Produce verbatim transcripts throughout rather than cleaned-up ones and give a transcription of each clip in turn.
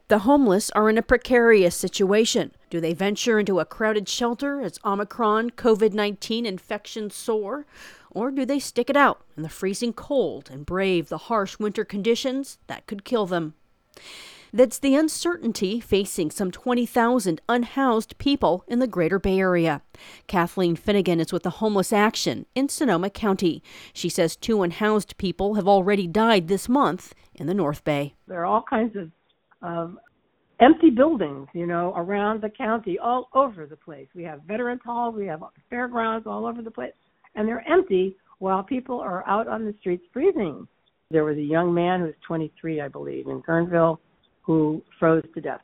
The homeless are in a precarious situation. Do they venture into a crowded shelter as Omicron COVID nineteen infections soar? Or do they stick it out in the freezing cold and brave the harsh winter conditions that could kill them? That's the uncertainty facing some twenty thousand unhoused people in the Greater Bay Area. Kathleen Finnegan is with the Homeless Action in Sonoma County. She says two unhoused people have already died this month in the North Bay. There are all kinds of of empty buildings, you know, around the county, all over the place. We have Veterans Hall, we have fairgrounds all over the place, and they're empty while people are out on the streets freezing. There was a young man who was twenty-three, I believe, in Kernville, who froze to death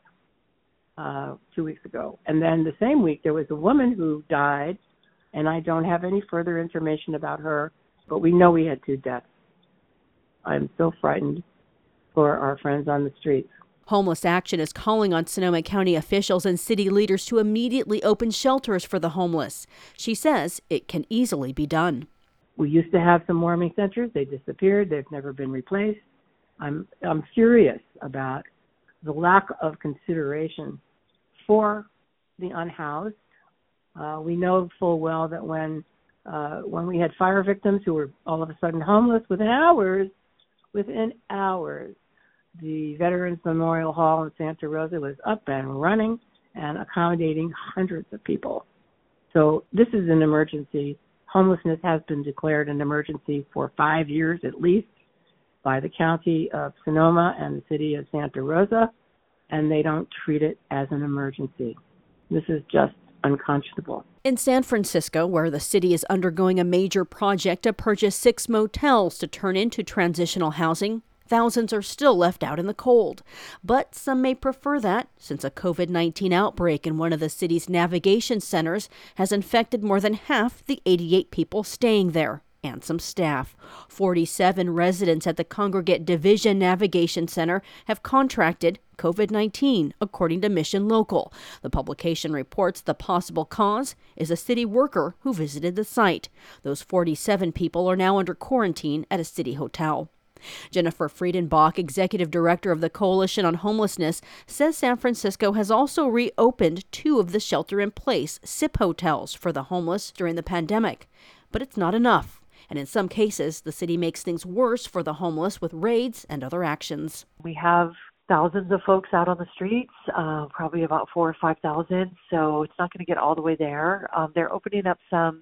uh, two weeks ago. And then the same week, there was a woman who died, and I don't have any further information about her, but we know we had two deaths. I'm so frightened for our friends on the streets. Homeless Action is calling on Sonoma County officials and city leaders to immediately open shelters for the homeless. She says it can easily be done. We used to have some warming centers. They disappeared. They've never been replaced. I'm I'm furious about the lack of consideration for the unhoused. Uh, we know full well that when uh, when we had fire victims who were all of a sudden homeless, within hours, within hours, the Veterans Memorial Hall in Santa Rosa was up and running and accommodating hundreds of people. So this is an emergency. Homelessness has been declared an emergency for five years at least by the county of Sonoma and the city of Santa Rosa, and they don't treat it as an emergency. This is just unconscionable. In San Francisco, where the city is undergoing a major project to purchase six motels to turn into transitional housing, thousands are still left out in the cold. But some may prefer that, since a COVID nineteen outbreak in one of the city's navigation centers has infected more than half the eighty-eight people staying there, and some staff. forty-seven residents at the Congregate Division Navigation Center have contracted COVID nineteen, according to Mission Local. The publication reports the possible cause is a city worker who visited the site. Those forty-seven people are now under quarantine at a city hotel. Jennifer Friedenbach, executive director of the Coalition on Homelessness, says San Francisco has also reopened two of the shelter-in-place S I P hotels for the homeless during the pandemic. But it's not enough. And in some cases, the city makes things worse for the homeless with raids and other actions. We have thousands of folks out on the streets, uh, probably about four or five thousand, so it's not going to get all the way there. Um, they're opening up some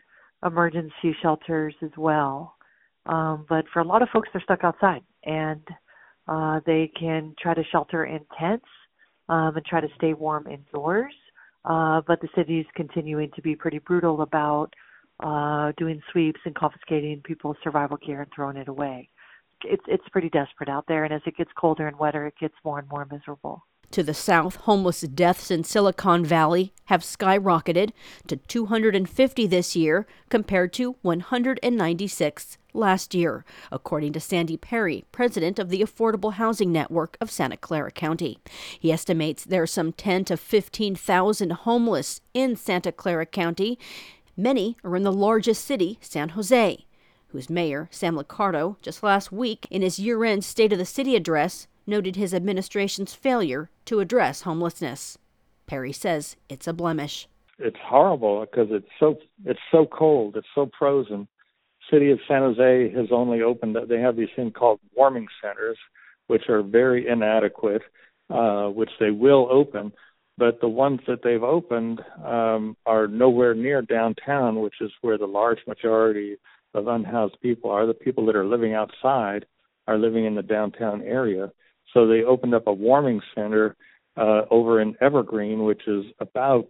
emergency shelters as well. Um, but for a lot of folks, they're stuck outside, and uh, they can try to shelter in tents um, and try to stay warm indoors. Uh, but the city's continuing to be pretty brutal about uh, doing sweeps and confiscating people's survival gear and throwing it away. It's it's pretty desperate out there, and as it gets colder and wetter, it gets more and more miserable. To the south, homeless deaths in Silicon Valley have skyrocketed to two hundred fifty this year compared to one hundred ninety-six last year, according to Sandy Perry, president of the Affordable Housing Network of Santa Clara County. He estimates there are some ten to fifteen thousand homeless in Santa Clara County. Many are in the largest city, San Jose, whose mayor, Sam Liccardo, just last week in his year-end State of the City address, noted his administration's failure to address homelessness. Perry says it's a blemish. It's horrible because it's so it's so cold, it's so frozen. City of San Jose has only opened, they have these things called warming centers, which are very inadequate, uh, which they will open. But the ones that they've opened um, are nowhere near downtown, which is where the large majority of unhoused people are. The people that are living outside are living in the downtown area. So they opened up a warming center uh, over in Evergreen, which is about,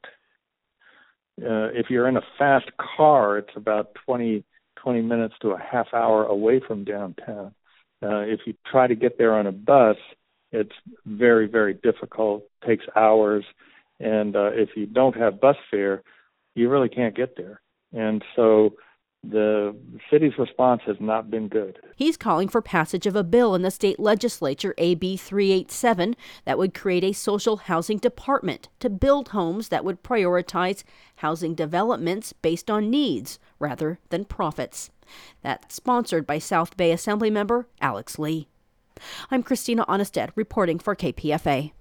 uh, if you're in a fast car, it's about twenty, twenty minutes to a half hour away from downtown. Uh, if you try to get there on a bus, it's very, very difficult, takes hours. And uh, if you don't have bus fare, you really can't get there. And so the city's response has not been good. He's calling for passage of a bill in the state legislature, A B three eighty-seven, that would create a social housing department to build homes that would prioritize housing developments based on needs rather than profits. That's sponsored by South Bay Assemblymember Alex Lee. I'm Christina Onnested reporting for K P F A.